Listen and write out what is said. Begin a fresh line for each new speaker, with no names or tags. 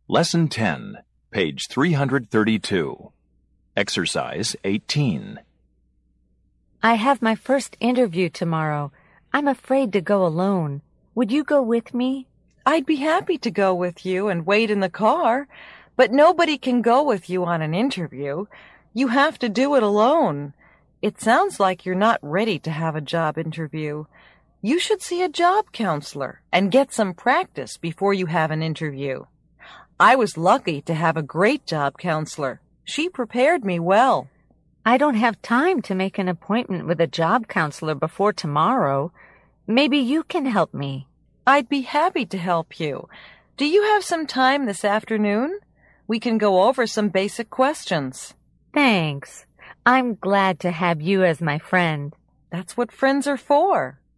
Lesson 10, page 332. Exercise 18.
I have my first interview tomorrow. I'm afraid to go alone. Would you go with me?
I'd be happy to go with you and wait in the car, but nobody can go with you on an interview. You have to do it alone. It sounds like you're not ready to have a job interview. You should see a job counselor and get some practice before you have an interview. I was lucky to have a great job counselor. She prepared me well.
I don't have time to make an appointment with a job counselor before tomorrow. Maybe you can help me.
I'd be happy to help you. Do you have some time this afternoon? We can go over some basic questions.
Thanks. I'm glad to have you as my friend.
That's what friends are for.